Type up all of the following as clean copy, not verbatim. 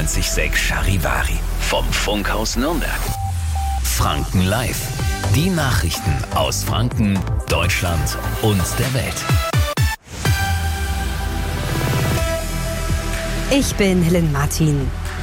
98,6 Charivari. Vom Funkhaus Nürnberg. Franken Live. Die Nachrichten aus Franken, Deutschland und der Welt. Ich bin Lynn Martin.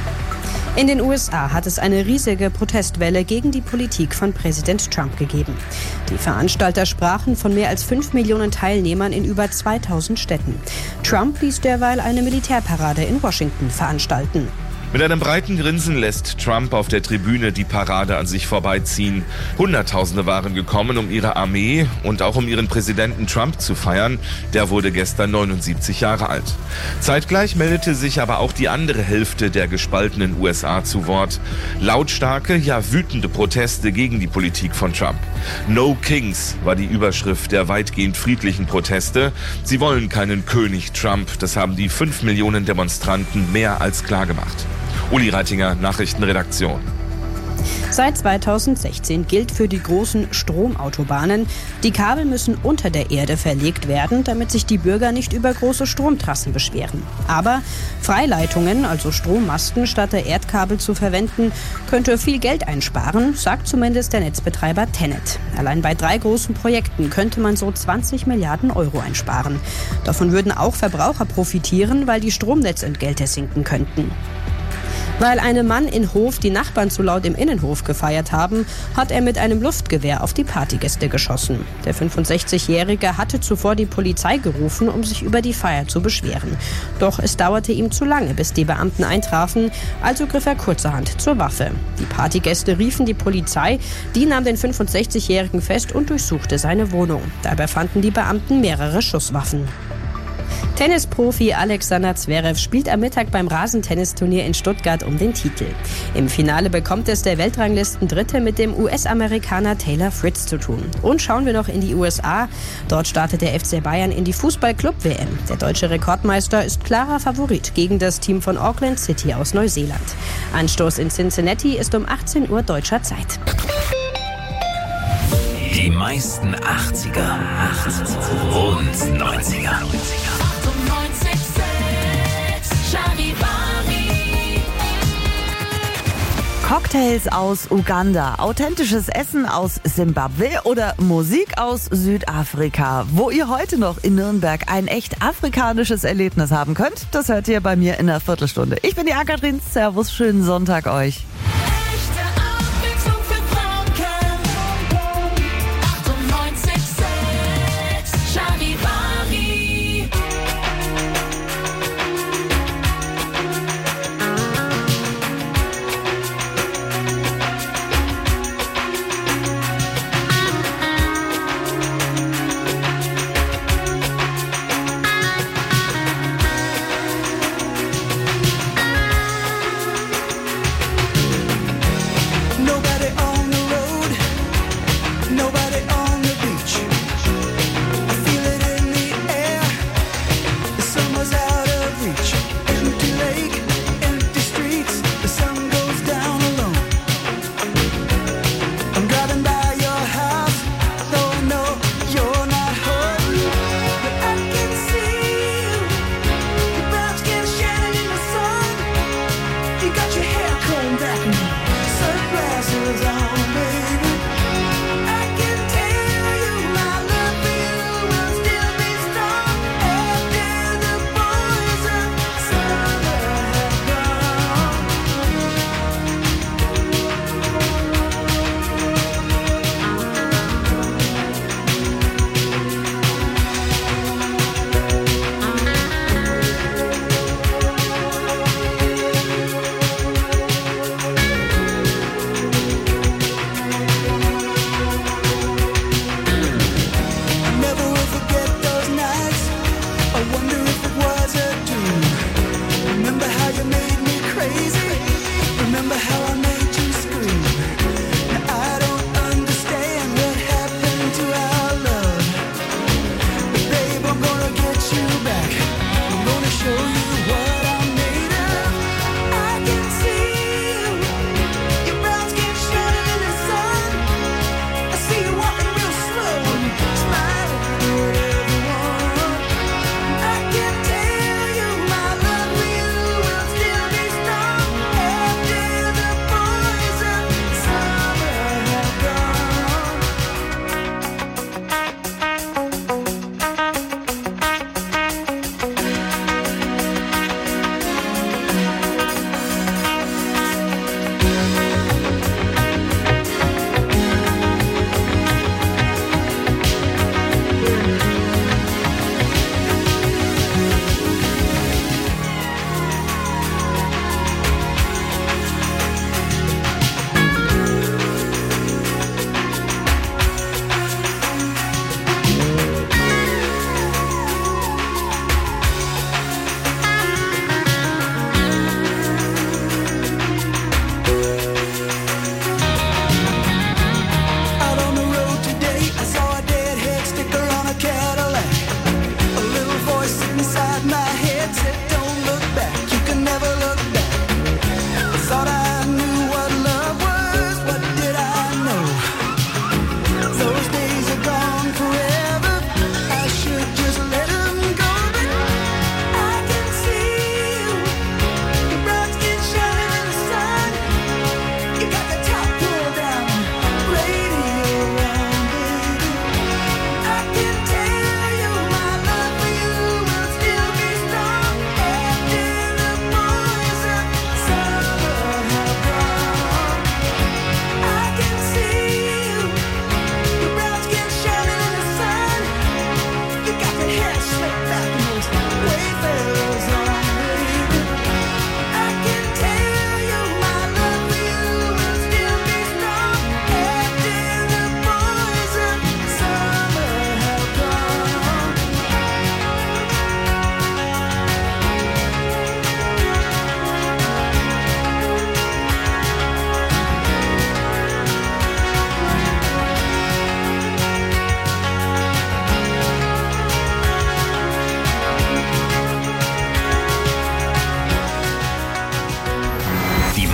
In den USA hat es eine riesige Protestwelle gegen die Politik von Präsident Trump gegeben. Die Veranstalter sprachen von mehr als 5 Millionen Teilnehmern in über 2000 Städten. Trump ließ derweil eine Militärparade in Washington veranstalten. Mit einem breiten Grinsen lässt Trump auf der Tribüne die Parade an sich vorbeiziehen. Hunderttausende waren gekommen, um ihre Armee und auch um ihren Präsidenten Trump zu feiern. Der wurde gestern 79 Jahre alt. Zeitgleich meldete sich aber auch die andere Hälfte der gespaltenen USA zu Wort. Lautstarke, ja wütende Proteste gegen die Politik von Trump. No Kings war die Überschrift der weitgehend friedlichen Proteste. Sie wollen keinen König Trump. Das haben die 5 Millionen Demonstranten mehr als klar gemacht. Uli Reitinger, Nachrichtenredaktion. Seit 2016 gilt für die großen Stromautobahnen, die Kabel müssen unter der Erde verlegt werden, damit sich die Bürger nicht über große Stromtrassen beschweren. Aber Freileitungen, also Strommasten statt der Erdkabel zu verwenden, könnte viel Geld einsparen, sagt zumindest der Netzbetreiber TenneT. Allein bei 3 großen Projekten könnte man so 20 Milliarden Euro einsparen. Davon würden auch Verbraucher profitieren, weil die Stromnetzentgelte sinken könnten. Weil einem Mann in Hof die Nachbarn zu laut im Innenhof gefeiert haben, hat er mit einem Luftgewehr auf die Partygäste geschossen. Der 65-Jährige hatte zuvor die Polizei gerufen, um sich über die Feier zu beschweren. Doch es dauerte ihm zu lange, bis die Beamten eintrafen, also griff er kurzerhand zur Waffe. Die Partygäste riefen die Polizei, die nahm den 65-Jährigen fest und durchsuchte seine Wohnung. Dabei fanden die Beamten mehrere Schusswaffen. Tennisprofi Alexander Zverev spielt am Mittag beim Rasentennisturnier in Stuttgart um den Titel. Im Finale bekommt es der Weltranglisten-Dritte mit dem US-Amerikaner Taylor Fritz zu tun. Und schauen wir noch in die USA. Dort startet der FC Bayern in die Fußball-Club-WM. Der deutsche Rekordmeister ist klarer Favorit gegen das Team von Auckland City aus Neuseeland. Anstoß in Cincinnati ist um 18 Uhr deutscher Zeit. Die meisten 80er und 90er. Cocktails aus Uganda, authentisches Essen aus Simbabwe oder Musik aus Südafrika. Wo ihr heute noch in Nürnberg ein echt afrikanisches Erlebnis haben könnt, das hört ihr bei mir in einer Viertelstunde. Ich bin die Ann-Kathrin, servus, schönen Sonntag euch.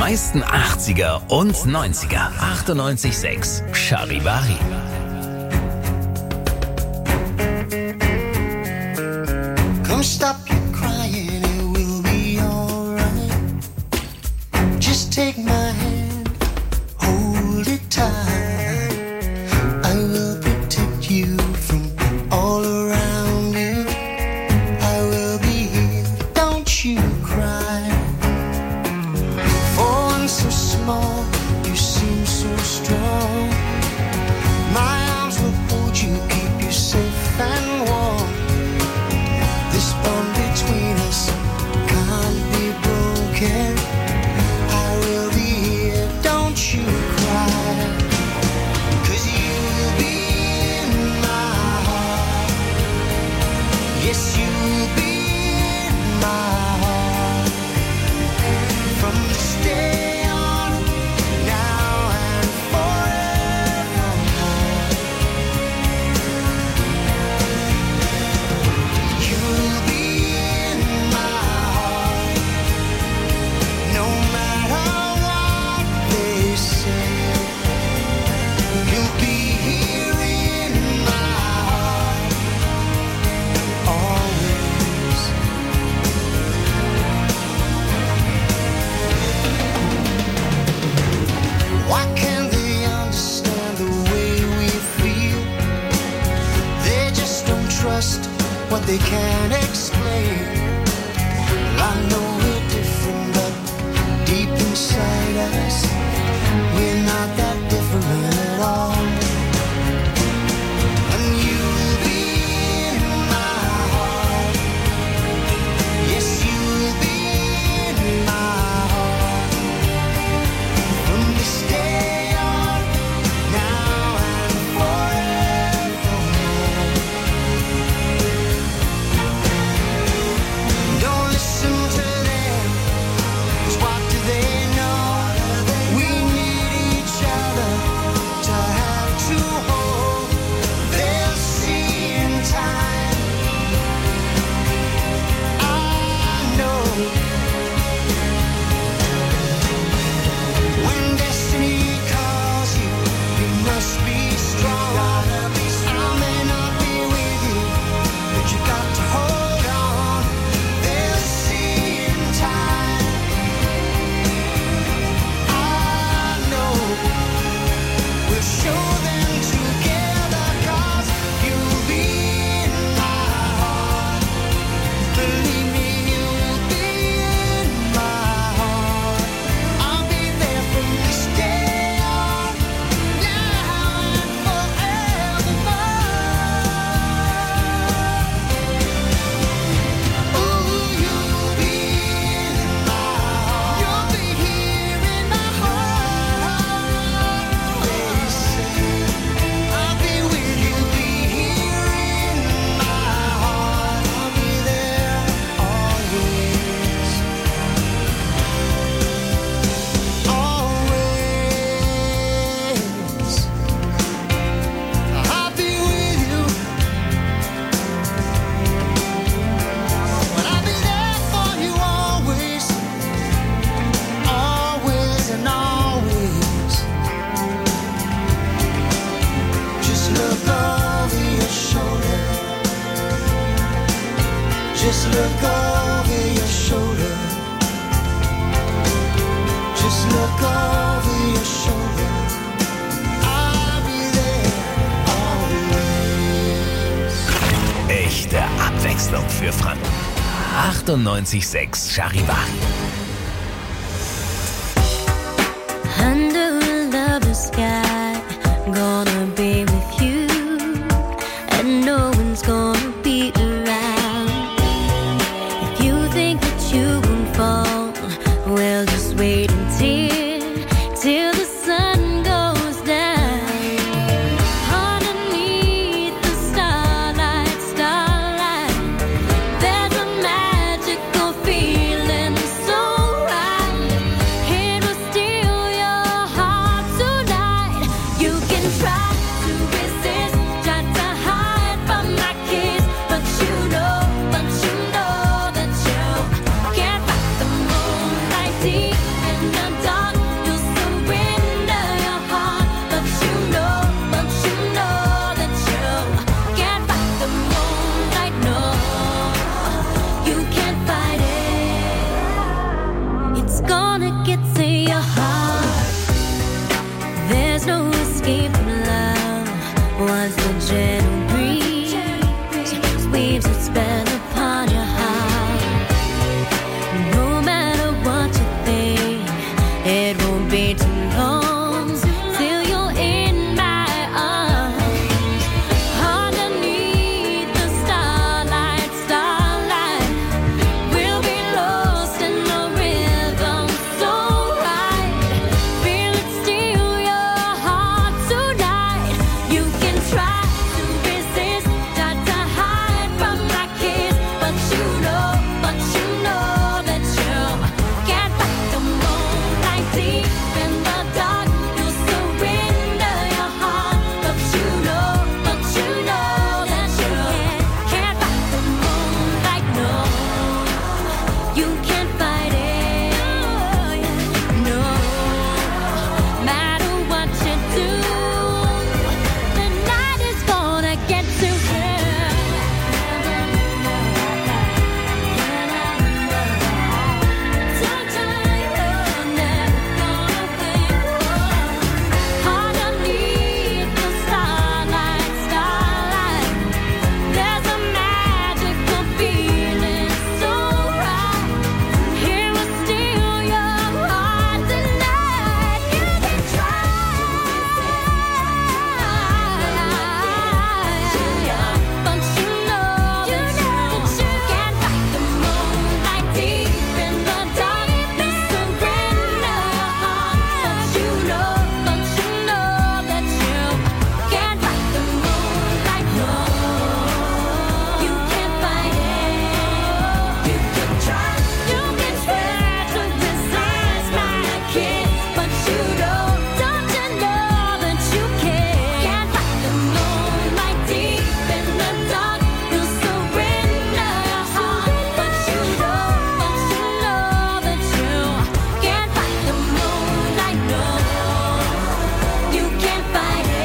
meisten 80er und 90er. 98.6 Charivari. Come stop your crying, it will be alright. Just take my hand, hold it tight. I will protect you from all around you. I will be here, don't you cry. For one so small, you seem so strong. My arms will hold you, keep you safe and warm. This bond between us can't be broken. I will be here, don't you cry. 'Cause you'll be in my heart. Yes, you'll be in my heart. From this day on, now and forevermore. You'll be in my heart, no matter what they say. You'll be here in my heart, always. Why can't they understand the way we feel? They just don't trust what they can't explain. Well, I know we're different, but deep inside us, we're not that different at all. And you'll be in my heart. Yes, you'll be in my heart. From this day on, now and forevermore. Don't listen to them, 'cause what do they know? We need each other to have to hold. They'll see in time. I know. When destiny calls you, you must be strong. I may not be with you, but you got to hold on. They'll see in time. I know. We'll show them together, 'cause you'll be in my heart. Believe me, you'll be in my heart. I'll be there from this day on, now and forevermore. Ooh, you'll be in my heart. You'll be here in my heart. They say I'll be with you, be here in my heart. I'll be there always, always. I'll be with you, but I'll be there for you always, always and always. Just look over your shoulder. Just look over your shoulder. Just look over your shoulder. I'll be there always. Echte Abwechslung für Franken. 98.6 Charivari. Under a lover's sky, gonna be with you, and no one's gonna be around. If you think that you won't fall, well, just wait till the sun goes down. Underneath the starlight, there's a magical feeling so right. It will steal your heart tonight. You can try to resist, try to hide from my kiss, but weaves its spell upon your heart. No matter what you think, it won't be too long till you're in my arms. Underneath the starlight, we'll be lost in the rhythm so right. Feel it steal your heart tonight. You can try to resist, try to hide from my kiss, but you know that you can't fight the moonlight deep in the dark. You'll surrender your heart, but you know that you can't fight the moonlight. No, you can't fight it. No, matter what you do, the night is gonna get to you. Underneath the starlight, there's a magical feeling so right. Here will steal your heart tonight. You can try, but you know that you can't fight the moonlight deep in the dark. You surrender your heart, but you know that you can't fight the moonlight. No, you can't fight it. You can try to resist my kiss, but you don't you know that you can't fight the moonlight deep in the dark. You surrender your heart, but you know that you can't fight the moonlight. No, you can't fight it.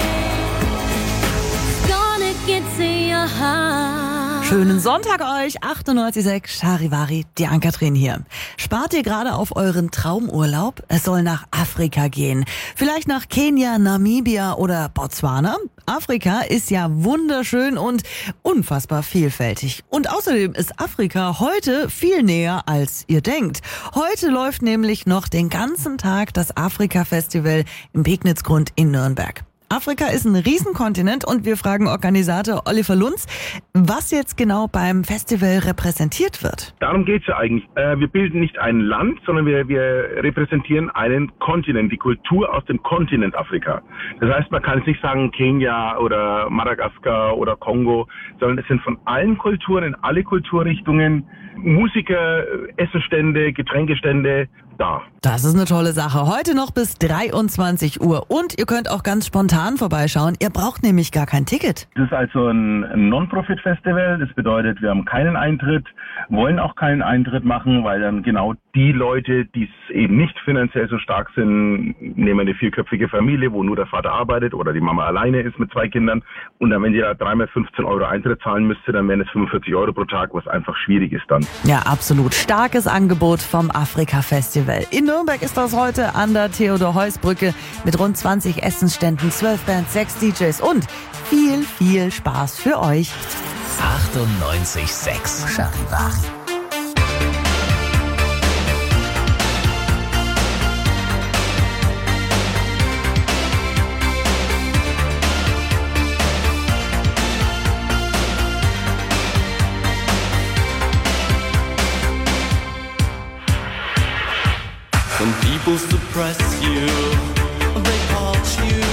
It's gonna get to your heart. Schönen Sonntag euch, 98.6 Charivari, die Ann-Kathrin hier. Spart ihr gerade auf euren Traumurlaub? Es soll nach Afrika gehen. Vielleicht nach Kenia, Namibia oder Botswana? Afrika ist ja wunderschön und unfassbar vielfältig. Und außerdem ist Afrika heute viel näher, als ihr denkt. Heute läuft nämlich noch den ganzen Tag das Afrika-Festival im Pegnitzgrund in Nürnberg. Afrika ist ein Riesenkontinent und wir fragen Organisator Oliver Lunz, was jetzt genau beim Festival repräsentiert wird. Darum geht's ja eigentlich. Wir bilden nicht ein Land, sondern wir repräsentieren einen Kontinent, die Kultur aus dem Kontinent Afrika. Das heißt, man kann jetzt nicht sagen Kenia oder Madagaskar oder Kongo, sondern es sind von allen Kulturen, in alle Kulturrichtungen, Musiker, Essenstände, Getränkestände da. Das ist eine tolle Sache. Heute noch bis 23 Uhr. Und ihr könnt auch ganz spontan vorbeischauen. Ihr braucht nämlich gar kein Ticket. Das ist also ein Non-Profit-Festival. Das bedeutet, wir haben keinen Eintritt, wollen auch keinen Eintritt machen, weil dann genau die Leute, die eben nicht finanziell so stark sind, nehmen eine vierköpfige Familie, wo nur der Vater arbeitet oder die Mama alleine ist mit 2 Kindern. Und dann, wenn ihr da 3x15 Euro Eintritt zahlen müsste, dann wären es 45 Euro pro Tag, was einfach schwierig ist dann. Ja, absolut. Starkes Angebot vom Afrika-Festival. In Nürnberg ist das heute an der Theodor-Heuss-Brücke mit rund 20 Essensständen, 12 Bands, 6 DJs und viel, viel Spaß für euch. 98.6 Charivari. Some people suppress you, they haunt you,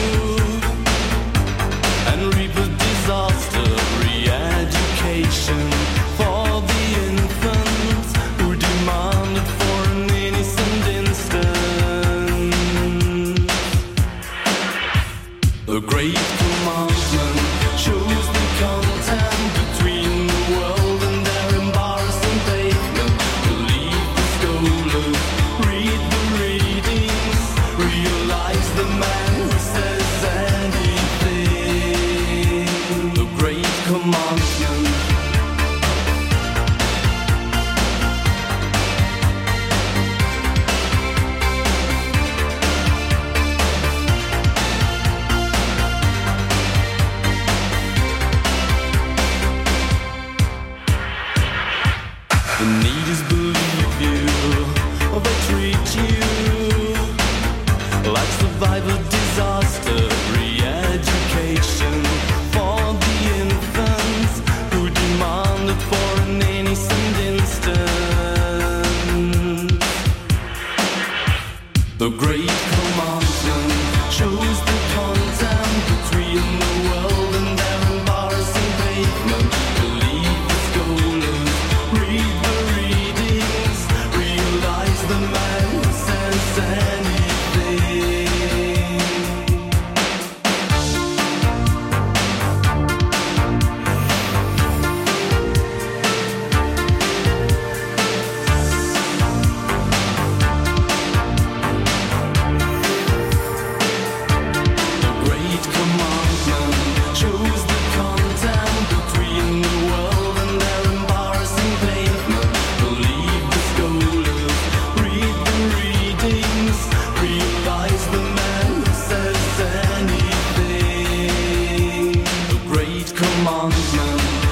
and reap a disaster, re-education for the infants who demanded for an innocent instant. The great commandment shows the content between the world and their embarrassing pavement. Believe the scholars, read the readings, realize the man who says anything. The great commandment.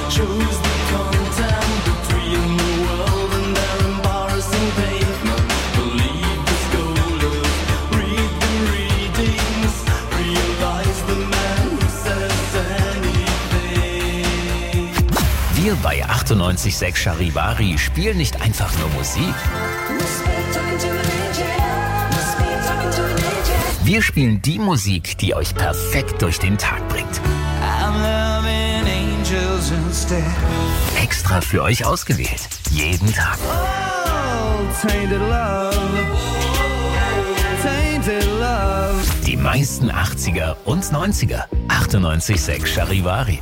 shows the content between the world and their embarrassing pavement. Believe the scholars, read the readings, realize the man who says anything. Wir bei 98.6 Charivari spielen nicht einfach nur Musik. Wir spielen die Musik, die euch perfekt durch den Tag bringt. Extra für euch ausgewählt. Jeden Tag. Die meisten 80er und 90er. 98.6 Charivari.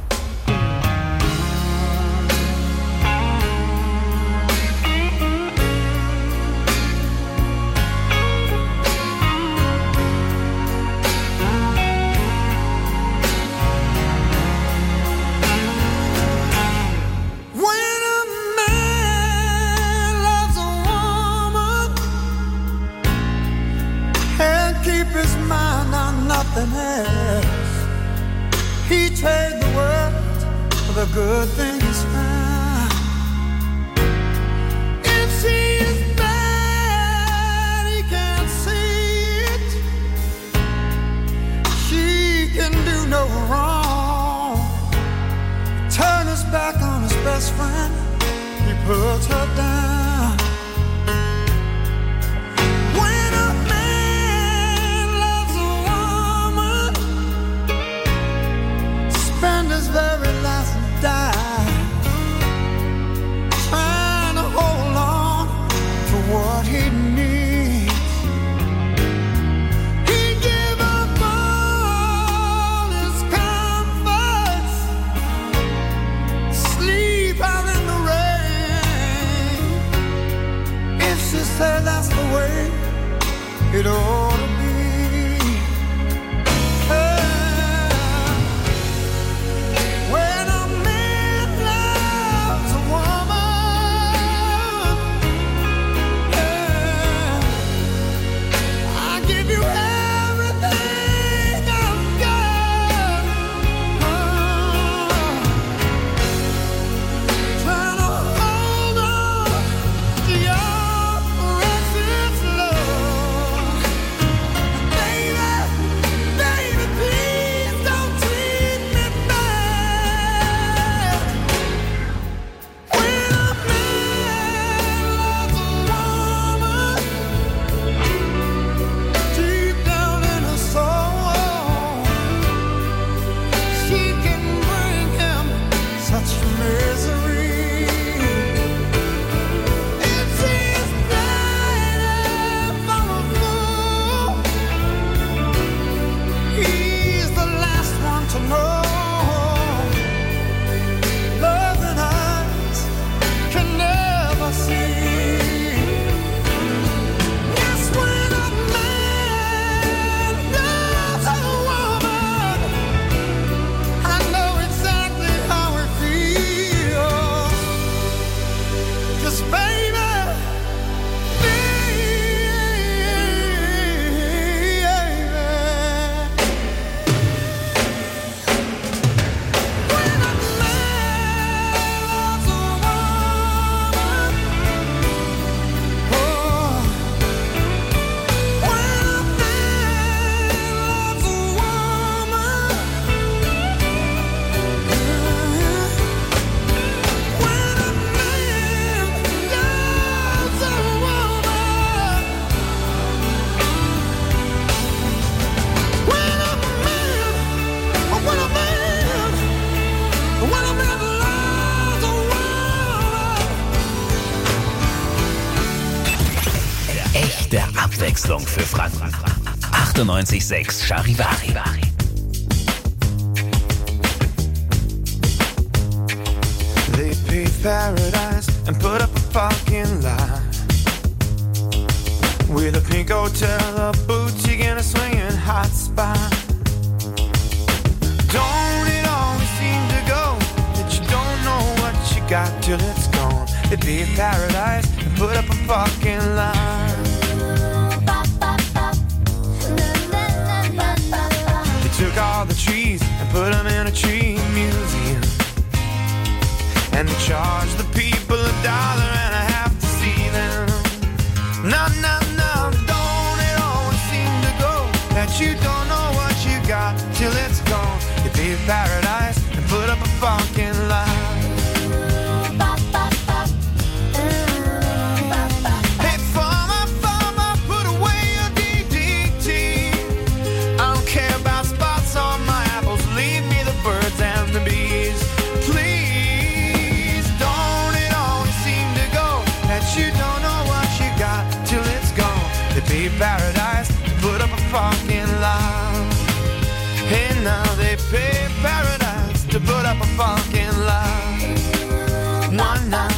He trade the world for the good things found. If she is bad, he can't see it. She can do no wrong. Turn his back on his best friend, he puts her down. Very last die, trying to hold on to what he needs. He gave up all his comforts, sleep out in the rain. If she said that's the way it ought to be. Abwechslung für Franken. 98.6 Charivari. They paved paradise and put up a fucking lie with a pink hotel, a boutique, and a swinging hot spot. Don't it always seem to go that you don't know what you got till it's gone? They paved paradise and put up a fucking lie. They took all the trees and put them in a tree museum. and charge the people $1 and a half to see them. No, no, no, don't it always seem to go that you don't know what you got till it's gone? You pay paradise and put up a fucking lie. Hey, farmer, put away your DDT. I don't care about spots on my apples, leave me the birds and the bees. Please, don't it always seem to go that you don't know what you got till it's gone? They pay paradise, put up a fucking lie. Hey, now they pay paradise to put up a fucking lie. One night.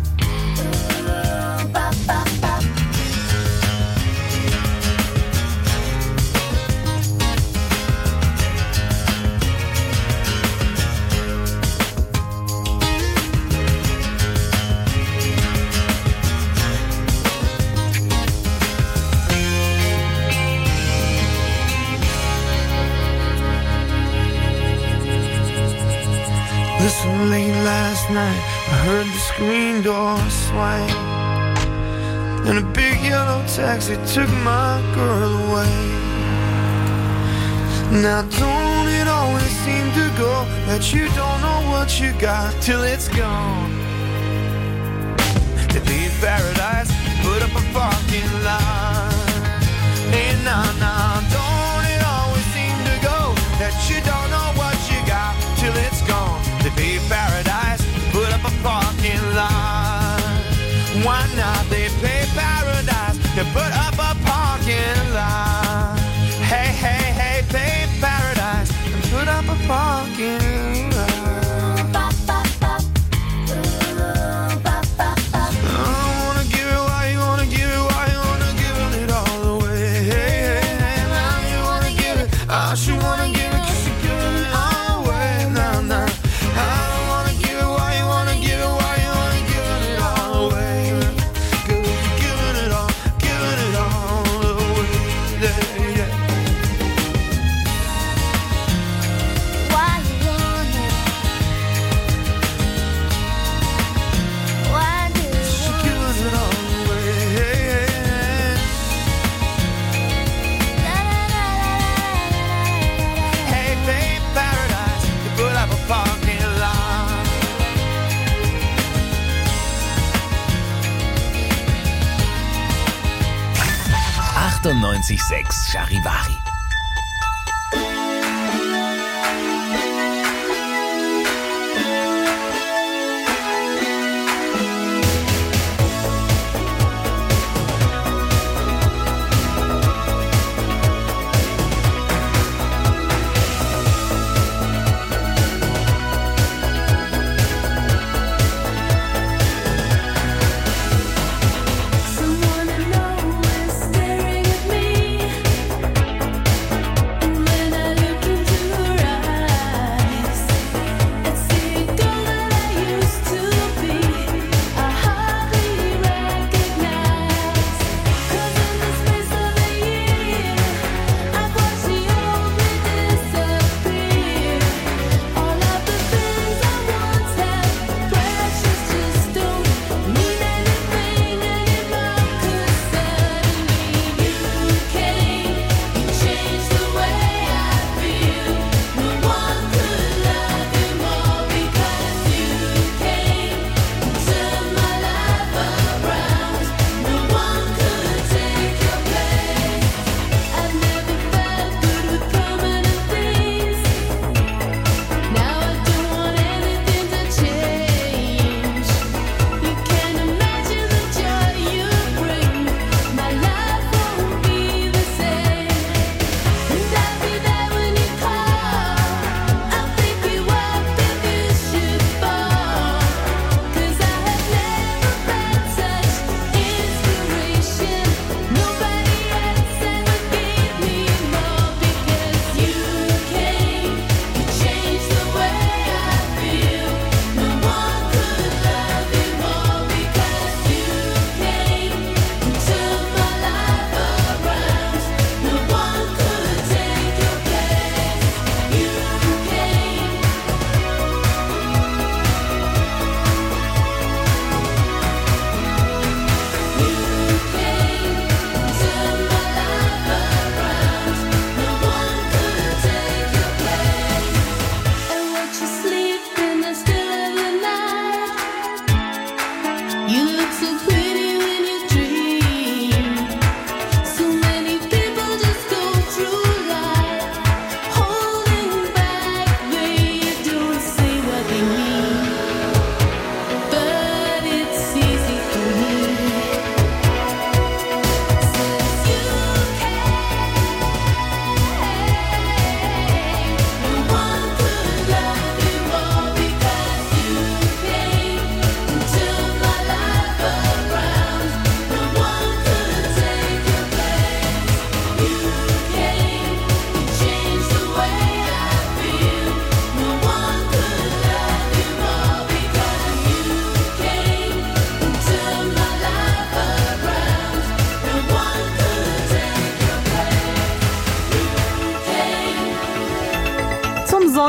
Listen, late last night, I heard the screen door swing, and a big yellow taxi took my girl away. Now don't it always seem to go that you don't know what you got till it's gone? They leave paradise, put up a fucking line. Hey, nah, don't it always seem to go that you don't know what you got till it's gone? They pay paradise, put up a parking lot. Why not? They pay paradise, they put up a parking lot. Hey, hey, hey, pay paradise and put up a parking lot. I wanna give it, why you wanna give it, why you wanna give it all away? Hey, hey, hey, now you wanna give it, I should wanna give it, 'cause you're giving it all away. Nah, nah. Charivari. Someone I know is staring at me.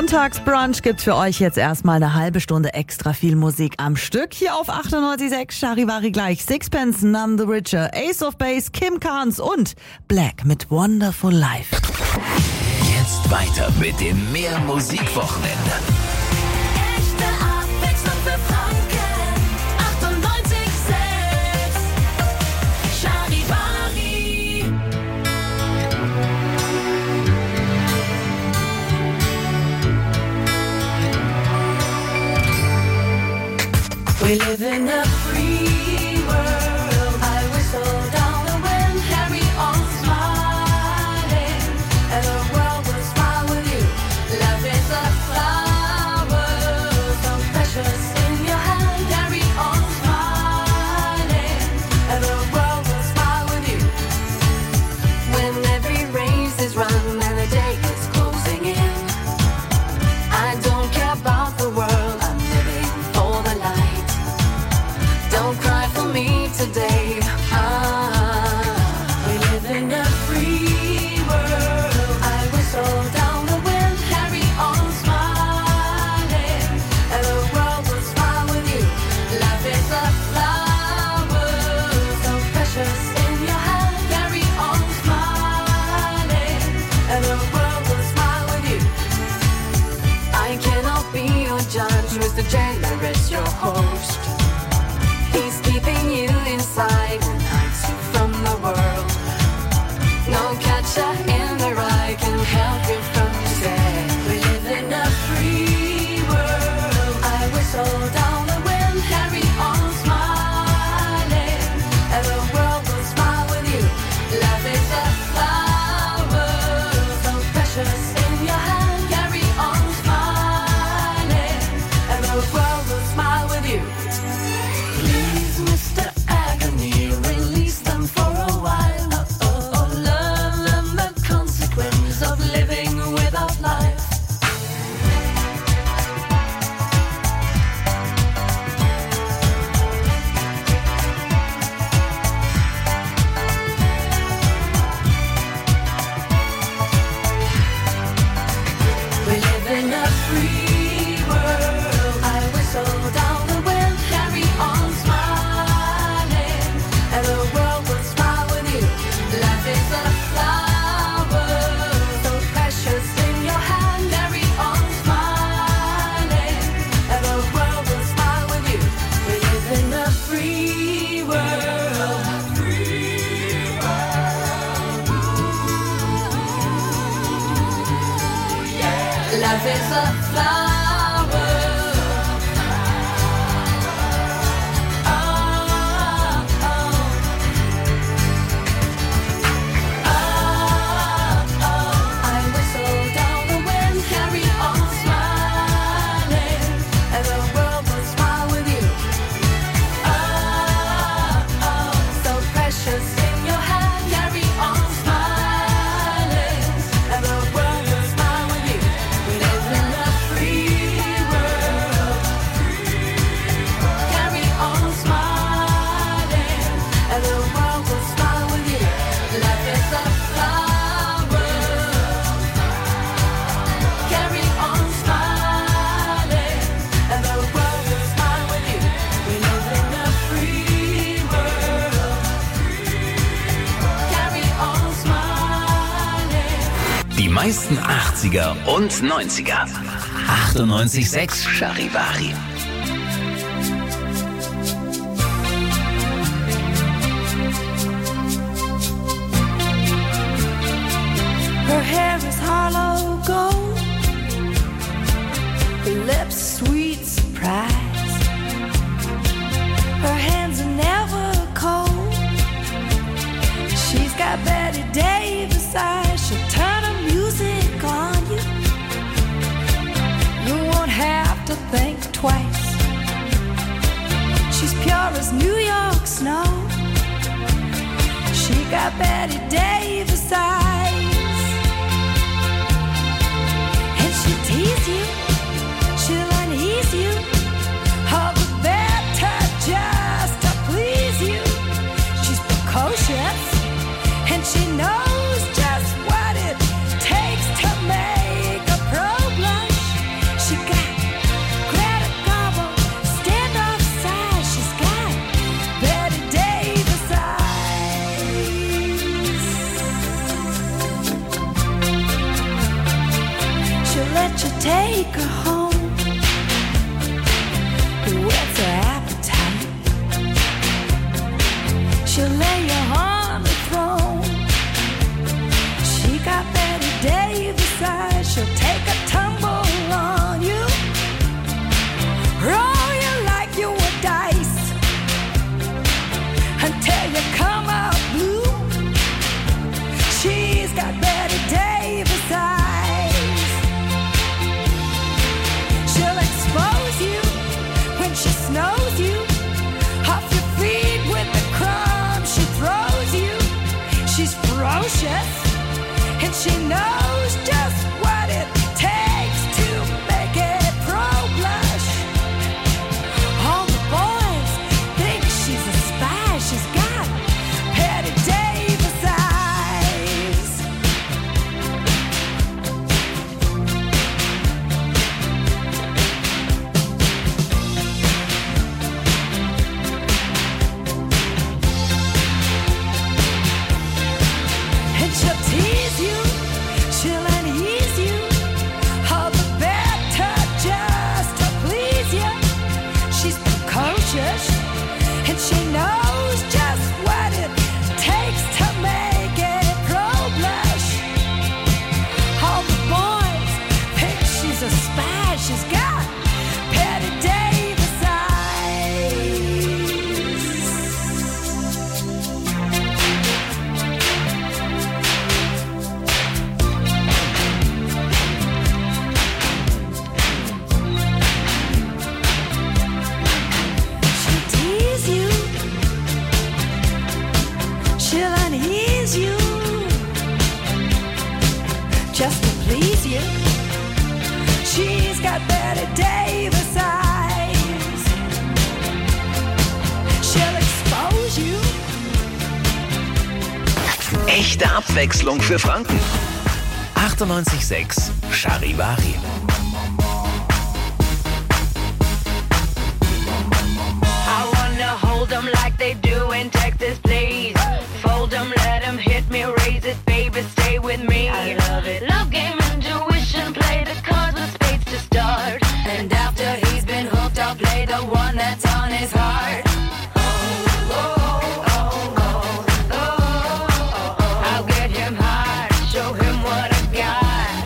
Sonntagsbrunch gibt's für euch jetzt erstmal eine halbe Stunde extra viel Musik am Stück. Hier auf 98.6 Charivari gleich. Sixpence, None the Richer, Ace of Base, Kim Carnes und Black mit Wonderful Life. Jetzt weiter mit dem Mehr Musikwochenende. Echte Abwechslung für Franken. 98.6 Charivari. We live in a free world. I whistle down the wind, carry on smiling, and the world will smile with you. Love is a flower, so precious in your hand. Carry on smiling, and the world will smile with you. When every race is run and the day is closing in, I don't care about the world. I'm living for the light. Don't cry for me today. We live in a free world. I whistle down the wind, carry on smiling, and the world will smile with you. Love is a flower, so precious in your hand. Carry on smiling, and the world will smile with you. I cannot be your judge, Mr. Jailer is your host. He's keeping you inside and hides you from the world. No catcher in the rye can help you from today. We live in a free world. I whistle down the wind, carry on smiling, and the world will smile with you. Love is a flower, so precious in your hand. Carry on smiling, and the world will smile with you. Please, Mr. Agony, release them for a while. Learn them the consequence of living without life. We live in a free world. I whistle down the wind, carry on smiling, and the world will smile with you. Life is a flower, so precious in your hand. Carry on smiling, and the world will smile with you. We live in a free world. Life is a flower. I whistle down the wind, carry on smiling, and the world will smile with you. So precious in your hand, carry on smiling, and the world will smile with you. We live in a free world. Carry on smiling, and the world will smile with you. Life is a flower. Carry on smiling, and the world will smile with you. We live in a free world. Carry on smiling. Die meisten 80er und 90er. 98.6 Charivari. Her hair is hollow gold, her lips sweet surprise. Her hands are never cold. She's got Betty Davis eyes. She'll turn her music on you. You won't have to think twice. She's pure as New York snow. She got Betty Davis eyes. And she'll tease you, she'll unease you, all the better just to please you. She's precocious, and she knows just what it takes to make a pro blush. she knows just what it takes to make it pro-blush. All the boys think she's a spy. She's got Patty Davis eyes. And she'll tease you, she'll unease you, all the better just to please you. She's precocious, and she knows just what it takes to make it pro-blush. All the boys think she's a spy. She's got Patty Davis eyes. She'll tease you, she'll unease you, just to please you. She's got Betty Davis eyes. She'll expose you. Echte Abwechslung für Franken. 98,6 Charivari. I wanna hold them like they do in Texas, please. Fold them, let them hit me, raise it, baby, stay with me. I love it. Love game, intuition, play the cards with spades to start. And after he's been hooked, I'll play the one that's on his heart. I'll get him hard, show him what I got.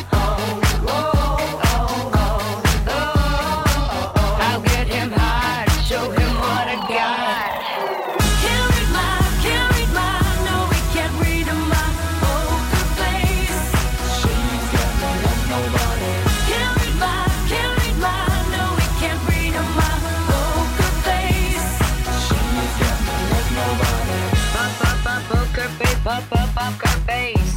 I'll get him hard, show him what I got. Can't read my, no, we can't read my poker face. She's got no love, nobody. Can't read my, no, we can't read my poker face. She's got no love, nobody. Poker face, poker face.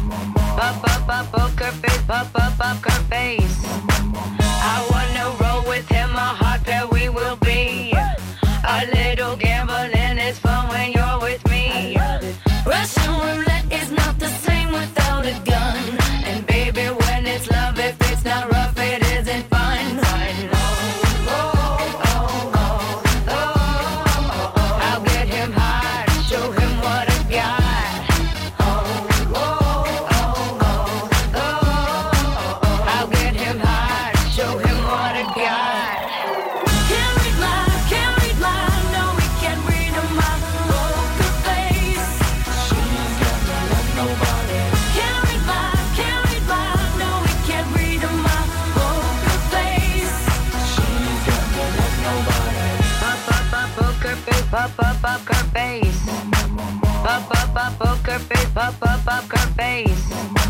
Poker face, poker face. I wanna roll with him, a hot pair we will be. A little gambling is fun when you're with me. Russian roulette is not the same without a gun. And baby, when it's love, if it's not rough, it isn't fun. I'll get him hard, show him what I got. I'll get him hard, show him what I got. Can't read my, no, we can't read my poker face. She's got no love, nobody. Can't read my, no, we can't read my poker face. She's got no love, nobody. Poker face, poker face. Poker face, poker face.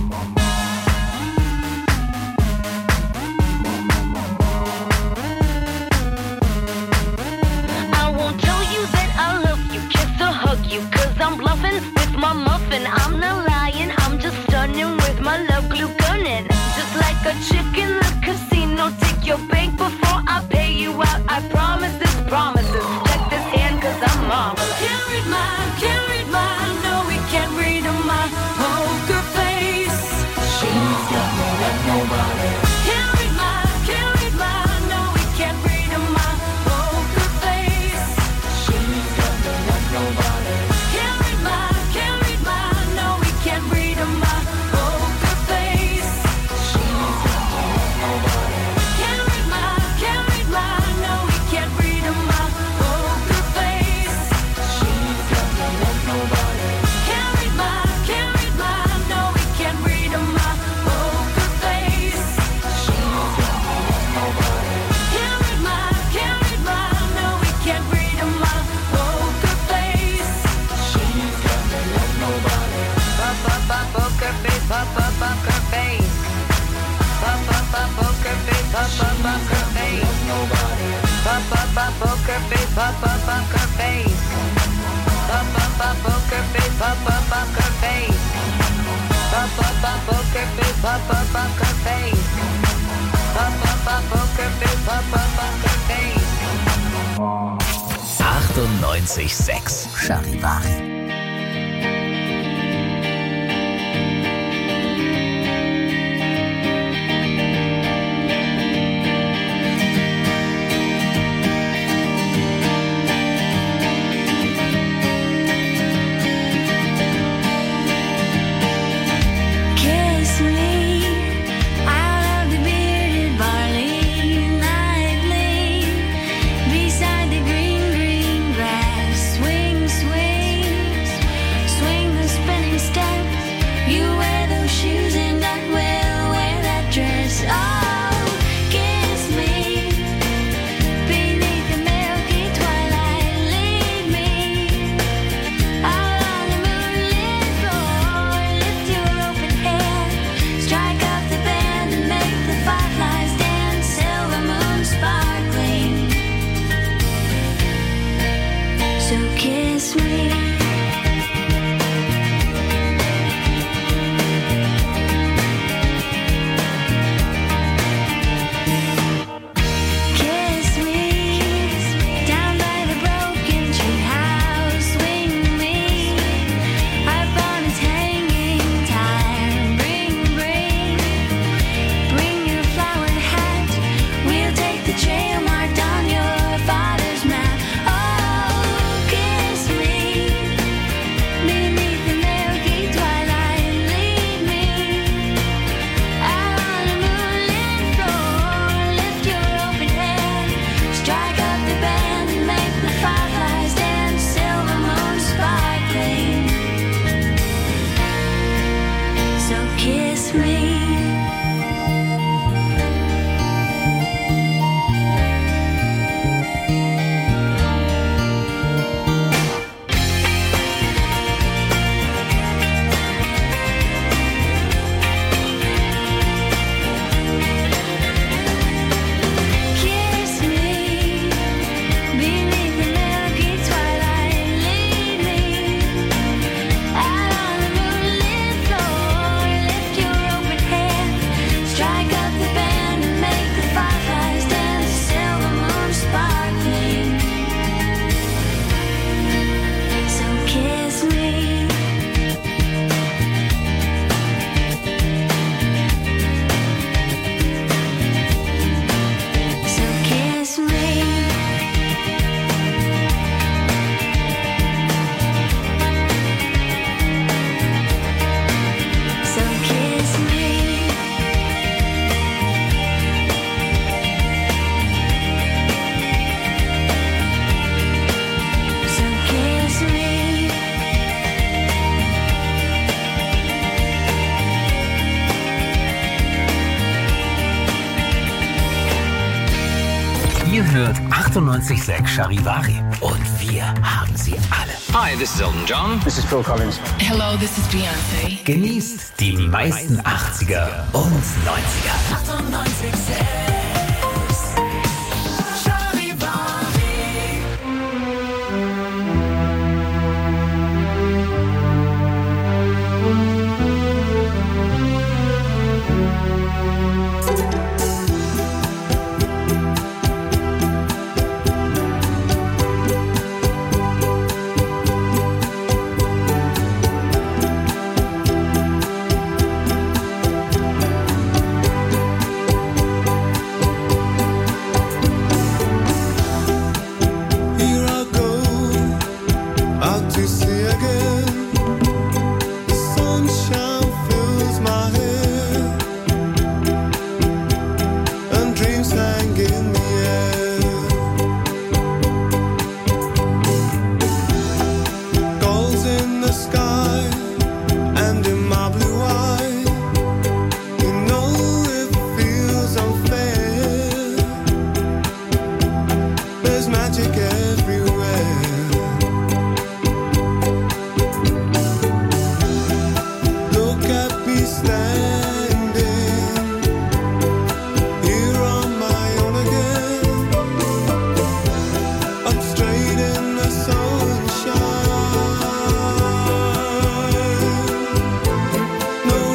I won't tell you that I love you, kiss or hug you, 'cause I'm bluffing with my muffin. I'm not lying, I'm just stunning with my love glue gunning. Just like a chick in the casino, take your bank before I pay you out. I promise this promises. Check this hand 'cause I'm marvelous. Can't read my, no, we can't read my poker face. She's got no love, nobody. Can't read my, no, we can't read my poker face. She's got no love, nobody. Can't read my, no, we can't read my poker face. She's got no love, nobody. Can't read my, no, we can't read my poker face. She's got no love, nobody. Can't read my, no, we can't read my poker face. She's got no love, nobody. Can't read my, no, we can't read my poker face. She's got no love, nobody. Poker face, poker face. Poker face, poker face. Nobody. Poker face, poker face. Poker face, poker face. Poker face, poker face. Poker face, poker face. 98,6 Charivari. Ihr hört 98,6 Charivari und wir haben sie alle. Hi, this is Elton John. This is Phil Collins. Hello, this is Beyoncé. Genießt die meisten 80er und 90er. 98,6 No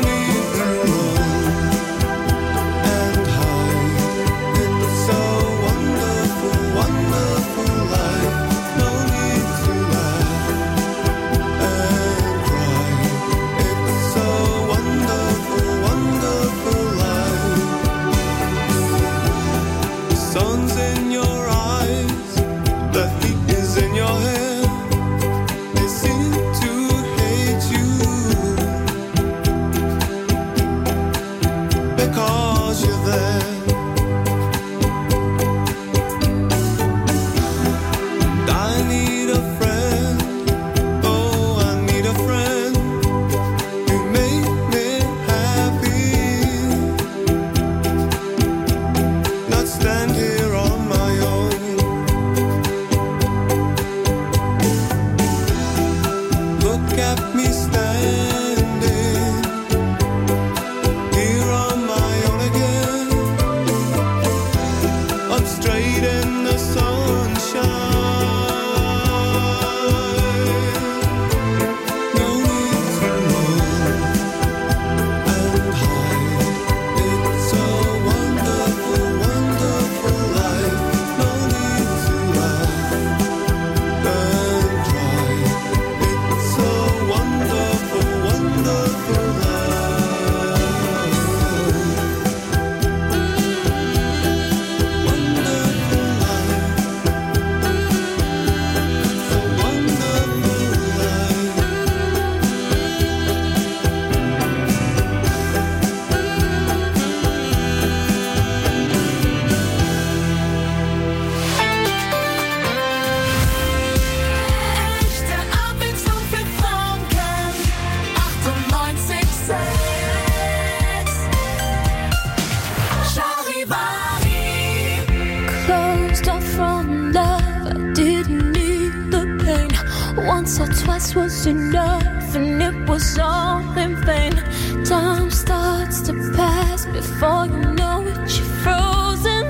love, I didn't need the pain. Once or twice was enough, and it was all in vain. Time starts to pass before you know it, you're frozen.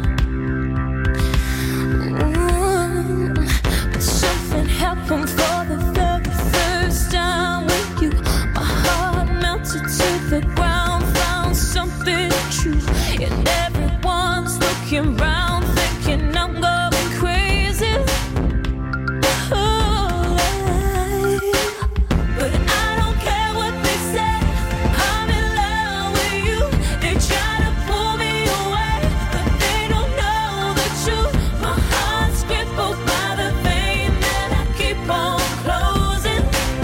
But something happened for the very first time with you. My heart melted to the ground, found something true. And everyone's looking round, thinking I'm going crazy. But I don't care what they say, I'm in love with you. They try to pull me away, but they don't know the truth. My heart's crippled by the pain that I keep on closing.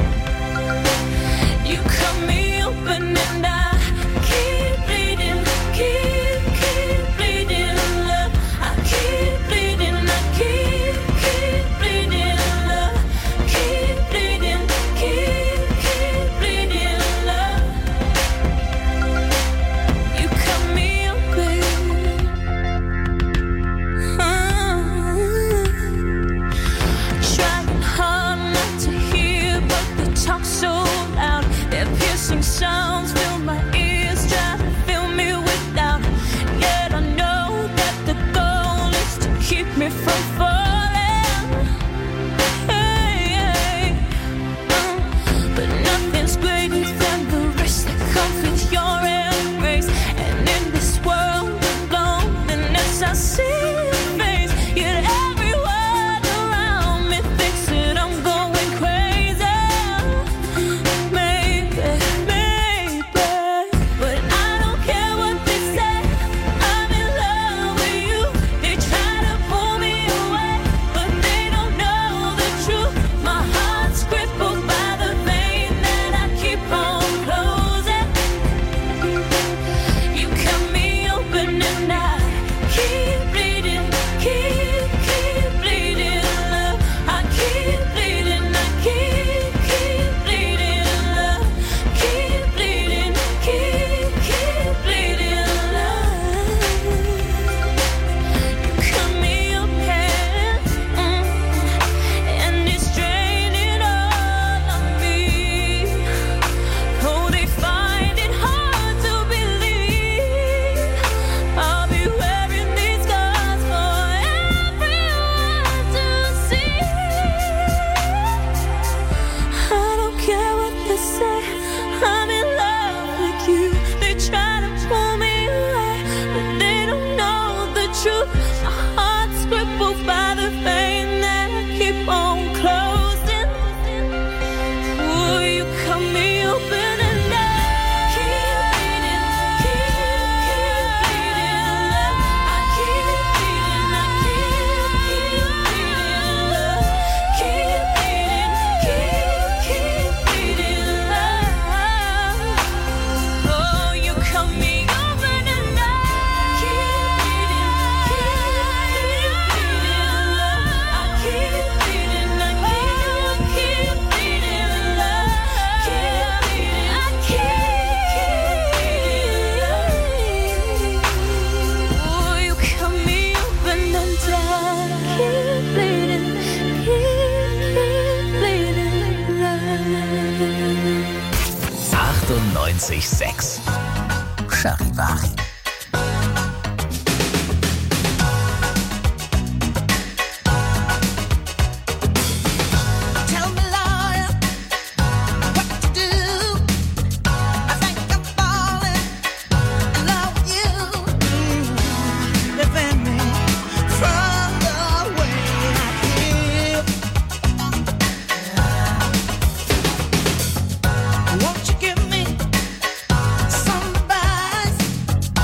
You cut me open and I keep bleeding, keep bleeding, love. I keep bleeding, I keep bleeding, love. Keep bleeding, keep bleeding, love. You cut me open. Trying hard not to hear, but they talk so loud. Their piercing sounds fill my ears, try to fill me with doubt. Yet I know that the goal is to keep me from falling. Hey, but nothing's greater than the risk that comes with your embrace. And in this world of loneliness, I see your face. Yet everyone around me thinks that I'm going crazy. Maybe, but I don't care what they say. I'm in love with you. They try to pull me away, but they don't know the truth. My heart's crippled by the pain that I keep on closing. You cut me open and I keep bleeding, keep bleeding, love. I keep bleeding, I keep bleeding, love. Keep bleeding, keep bleeding, love. You cut me open, and it's draining all of me. Oh, they find it hard to believe I'll be wearing these scars for everyone to see. I don't care what they say, I'm in love with you. They try to pull me away, but they don't know the truth. My heart's crippled by the pain that I keep on closing. Ooh, you cut me open and I keep bleeding, love. I keep bleeding, I keep bleeding, love. Keep bleeding, love. Oh, you cut me open and I keep bleeding, love. I keep bleeding, I keep bleeding, love. Keep bleeding, I keep. Oh, you cut me open and I keep bleeding, love. 98,6 Charivari. Tell me, lawyer, what to do. I think I'm falling in love with you. Defend me from the way I feel. Won't you give me some advice?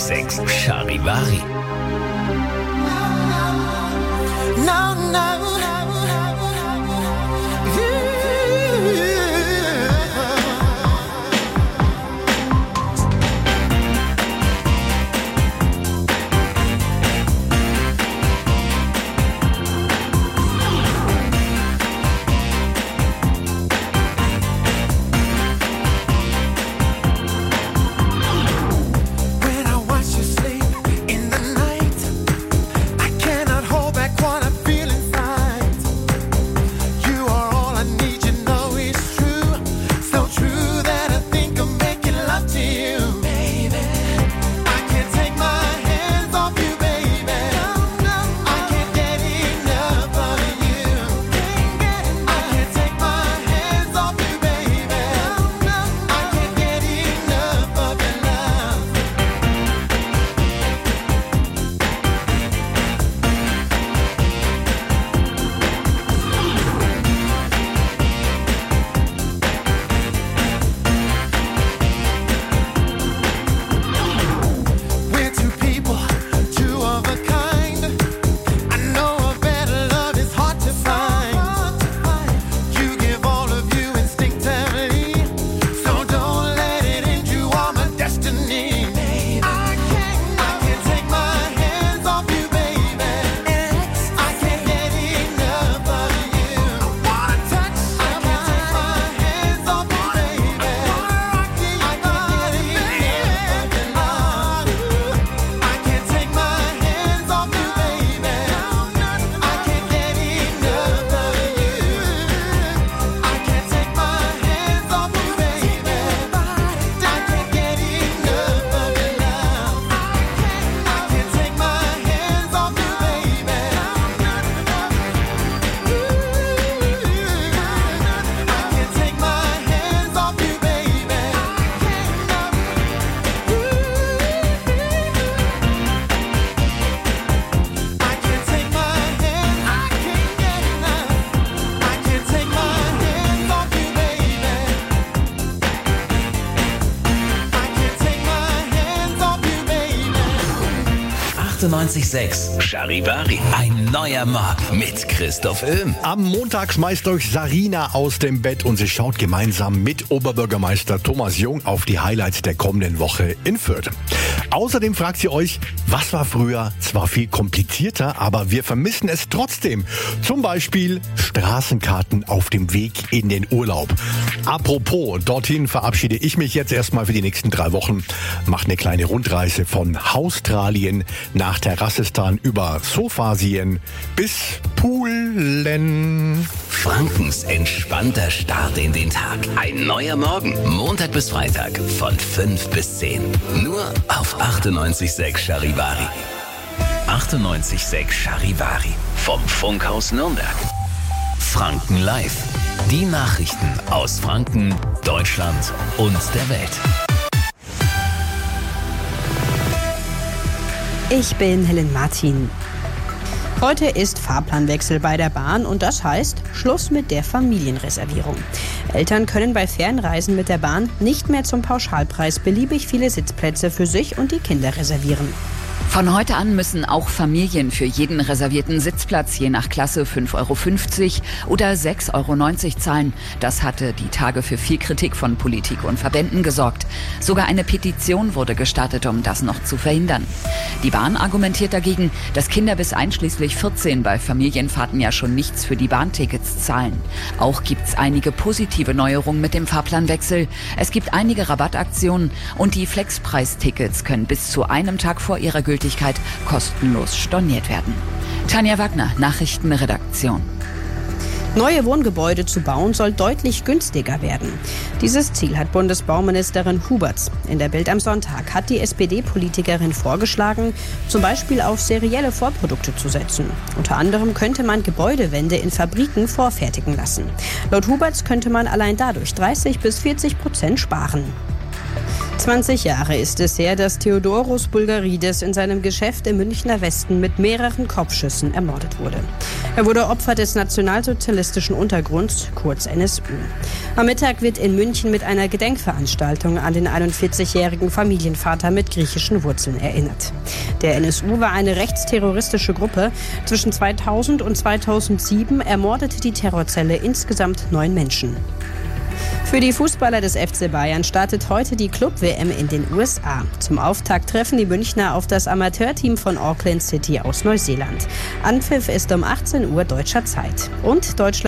98.6 Charivari. No, no. When I watch you sleep in the night, I cannot hold back what I feel inside. You are all I need, you know it's true. So true that I think I'm making love to you, baby. I can't take my hands off you, baby. I can't get enough of you. I can't take my hands off you, baby. I can't get enough of your love. We're two people, two of a kind. I know a better love is hard to find. You give all of you instinctively, so don't let it end. You are my destiny. I can't take my hands off you, baby. I can't get enough of you. I wanna touch. I can't take my hands off you, baby. I can't get enough of your love. I can't take my hands off you, baby. I can't get enough of you. I can't take my hands off you, baby. I can't get enough of your love. I can't take my hands off you, baby. I can't take my hands off you, baby. I can't take my hands, I can't get enough. I can't take my hands off you, baby. I can't take my hands off you, baby. 98.6 Charivari. Ein neuer Morgen mit Christoph Öhm. Am Montag schmeißt euch Sarina aus dem Bett und sie schaut gemeinsam mit Oberbürgermeister Thomas Jung auf die Highlights der kommenden Woche in Fürth. Außerdem fragt sie euch, was war früher zwar viel komplizierter, aber wir vermissen es trotzdem. Zum Beispiel Straßenkarten auf dem Weg in den Urlaub. Apropos, dorthin verabschiede ich mich jetzt erstmal für die nächsten 3 Wochen. Macht eine kleine Rundreise von Australien nach Terrassistan über Sofasien bis Poolen. Frankens entspannter Start in den Tag. Ein neuer Morgen. Montag bis Freitag von 5 bis 10. Nur auf 98.6 Charivari. 98.6 Charivari. Vom Funkhaus Nürnberg. Franken Live. Die Nachrichten aus Franken, Deutschland und der Welt. Ich bin Helen Martin. Heute ist Fahrplanwechsel bei der Bahn und das heißt Schluss mit der Familienreservierung. Eltern können bei Fernreisen mit der Bahn nicht mehr zum Pauschalpreis beliebig viele Sitzplätze für sich und die Kinder reservieren. Von heute an müssen auch Familien für jeden reservierten Sitzplatz je nach Klasse 5,50 € oder 6,90 € zahlen. Das hatte die Tage für viel Kritik von Politik und Verbänden gesorgt. Sogar eine Petition wurde gestartet, um das noch zu verhindern. Die Bahn argumentiert dagegen, dass Kinder bis einschließlich 14 bei Familienfahrten ja schon nichts für die Bahntickets zahlen. Auch gibt's einige positive Neuerungen mit dem Fahrplanwechsel. Es gibt einige Rabattaktionen und die Flexpreistickets können bis zu einem Tag vor ihrer Gültigkeit kostenlos storniert werden. Tanja Wagner, Nachrichtenredaktion. Neue Wohngebäude zu bauen soll deutlich günstiger werden. Dieses Ziel hat Bundesbauministerin Huberts. In der Bild am Sonntag hat die SPD-Politikerin vorgeschlagen, zum Beispiel auf serielle Vorprodukte zu setzen. Unter anderem könnte man Gebäudewände in Fabriken vorfertigen lassen. Laut Huberts könnte man allein dadurch 30% bis 40% sparen. 20 Jahre ist es her, dass Theodoros Bulgarides in seinem Geschäft im Münchner Westen mit mehreren Kopfschüssen ermordet wurde. Er wurde Opfer des nationalsozialistischen Untergrunds, kurz NSU. Am Mittag wird in München mit einer Gedenkveranstaltung an den 41-jährigen Familienvater mit griechischen Wurzeln erinnert. Der NSU war eine rechtsterroristische Gruppe. Zwischen 2000 und 2007 ermordete die Terrorzelle insgesamt 9 Menschen. Für die Fußballer des FC Bayern startet heute die Club-WM in den USA. Zum Auftakt treffen die Münchner auf das Amateurteam von Auckland City aus Neuseeland. Anpfiff ist um 18 Uhr deutscher Zeit. Und Deutschland